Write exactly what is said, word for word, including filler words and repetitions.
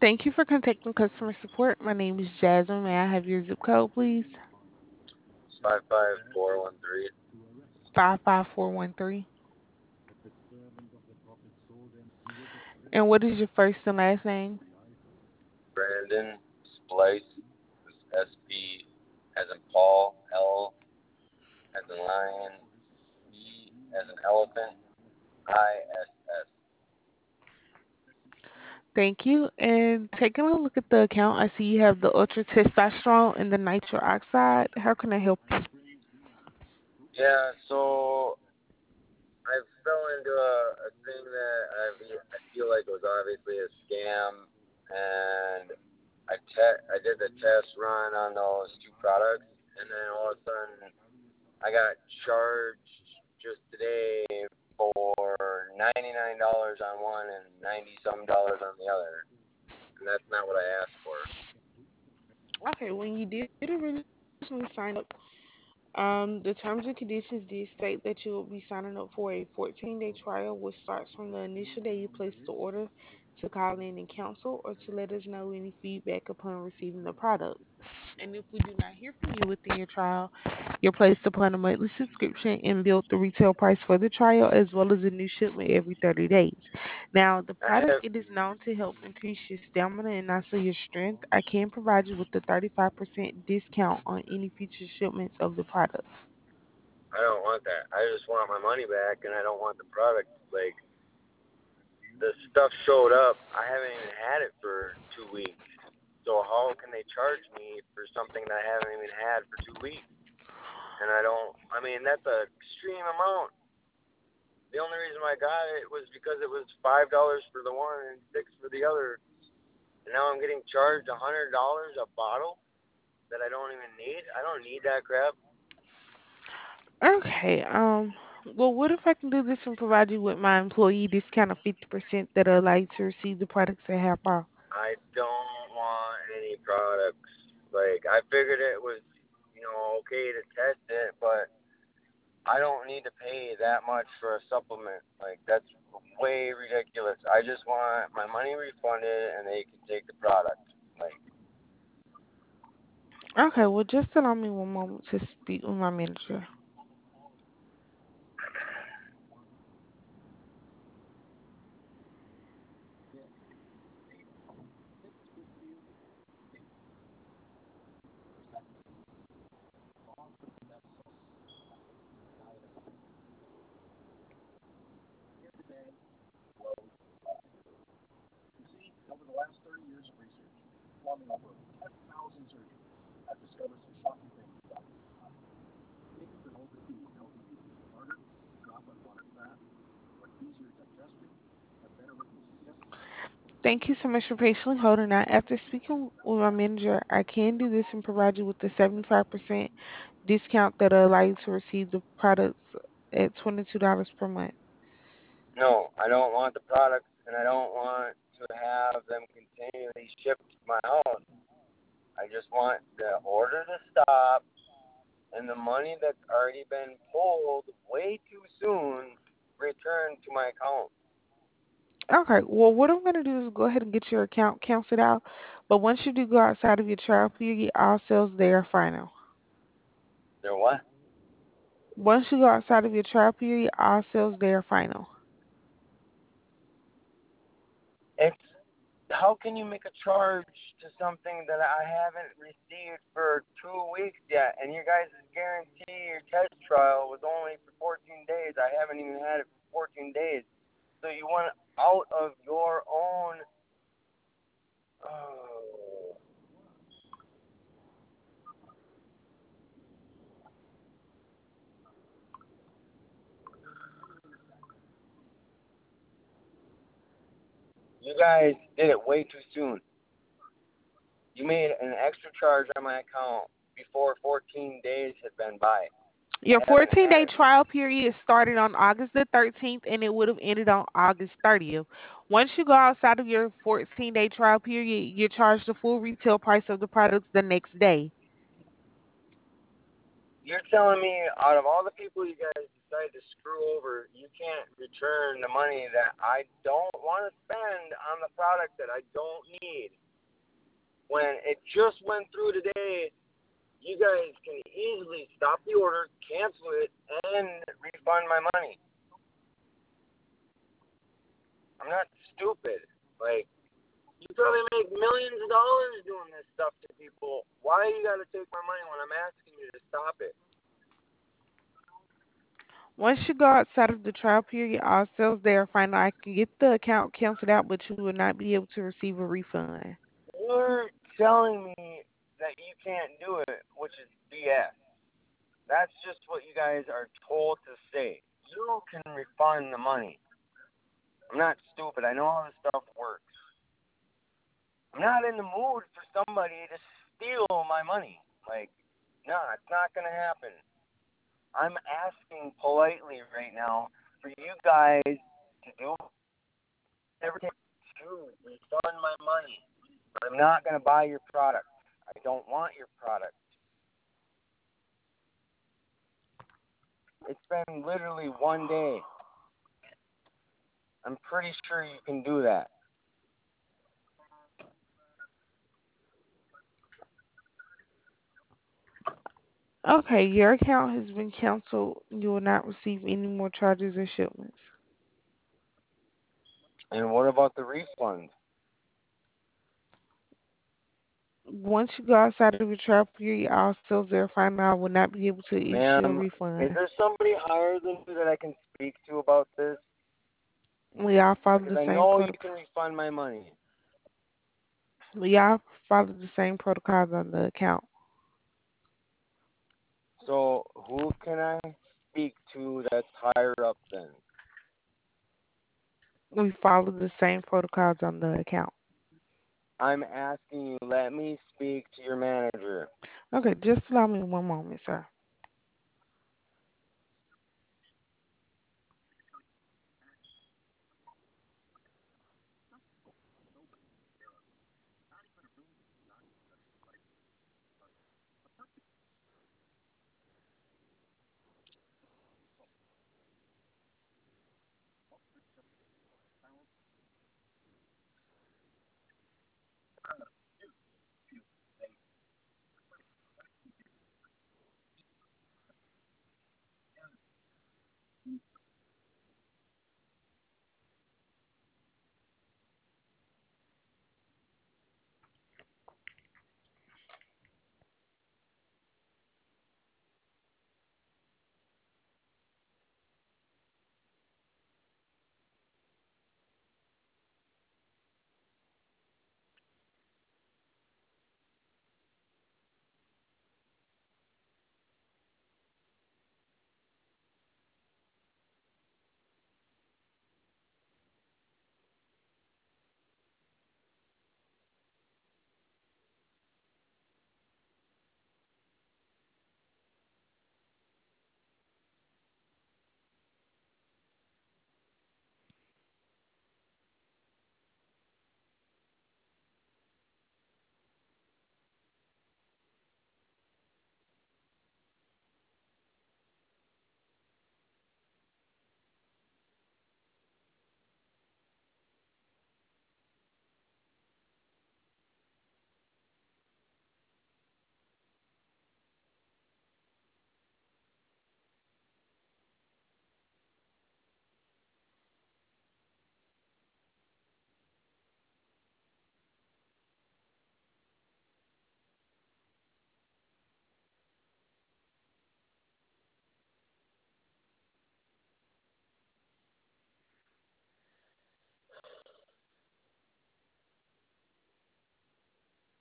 Thank you for contacting customer support. My name is Jasmine. May I have your zip code, please? Five five four one three. five five four one three. And what is your first and last name? Brandon Splice. S P as in Paul. L as in lion. E as in elephant. I S S. Thank you. And taking a look at the account, I see you have the ultra testosterone and the nitro oxide. How can I help you? Yeah. So I fell into a, a thing that I I feel like was obviously a scam, and I te- I did the test run on those two products, and then all of a sudden I got charged just today for ninety-nine dollars on one and ninety some dollars on the other, and that's not what I asked for. Okay, when you did originally sign up, um, the terms and conditions did state that you will be signing up for a fourteen day trial, which starts from the initial day you place the order to call in and cancel or to let us know any feedback upon receiving the product. And if we do not hear from you within your trial, you're placed upon a monthly subscription and billed the retail price for the trial as well as a new shipment every thirty days. Now, the I product have it is known to help increase your stamina and also your strength. I can provide you with the thirty-five percent discount on any future shipments of the product. I don't want that. I just want my money back, and I don't want the product. Like the stuff showed up, I haven't even had it for two weeks. So how can they charge me for something that I haven't even had for two weeks? And I don't. I mean, that's a extreme amount. The only reason I got it was because it was five dollars for the one and six for the other, and now I'm getting charged a hundred dollars a bottle that I don't even need. I don't need that crap. Okay, um, well, what if I can do this and provide you with my employee discount of fifty percent that allow you to receive the products at half off? I don't want any products. Like I figured it was, you know, okay to test it, but I don't need to pay that much for a supplement. Like that's way ridiculous. I just want my money refunded and they can take the product. Like Okay, well, just allow me one moment to speak with my manager. Thank you so much for patiently holding on. After speaking with my manager, I can do this and provide you with the seventy-five percent discount that will allow you to receive the products at twenty-two dollars per month. no, I don't want the products and I don't want to have them continually shipped to my house. I just want the order to stop and the money that's already been pulled way too soon returned to my account. Okay, well, what I'm going to do is go ahead and get your account canceled out. But once you do go outside of your trial period, all sales there are final. They're what? Once you go outside of your trial period, all sales there are final. It's how can you make a charge to something that I haven't received for two weeks yet? And your guys' guarantee your test trial was only for fourteen days. I haven't even had it for fourteen days. So you want out of your own. Oh, you guys did it way too soon. You made an extra charge on my account before fourteen days had been by. I Your haven't fourteen had day it. trial period started on August the thirteenth and it would have ended on August thirtieth. Once you go outside of your fourteen day trial period, you're charged the full retail price of the products the next day. You're telling me out of all the people you guys decide to screw over, you can't return the money that I don't want to spend on the product that I don't need. When it just went through today, you guys can easily stop the order, cancel it, and refund my money. I'm not stupid. Like, you probably make millions of dollars doing this stuff to people. Why you got to take my money when I'm asking you to stop it? Once you go outside of the trial period, all sales there are final. I can get the account canceled out, but you will not be able to receive a refund. You're telling me that you can't do it, which is B S. That's just what you guys are told to say. You can refund the money. I'm not stupid. I know how this stuff works. I'm not in the mood for somebody to steal my money. Like, no, it's not going to happen. I'm asking politely right now for you guys to do everything to refund my money. I'm not going to buy your product. I don't want your product. It's been literally one day. I'm pretty sure you can do that. Okay, your account has been canceled. You will not receive any more charges or shipments. And what about the refund? Once you go outside of your trial period, all sales that are final, I will not be able to issue a Ma'am, is refund. there somebody higher than you that I can speak to about this? We all follow Because the I same know you protocol. can refund my money. We all follow the same protocols on the account. So who can I speak to that's higher up then? We follow the same protocols on the account. I'm asking you, let me speak to your manager. Okay, just allow me one moment, sir.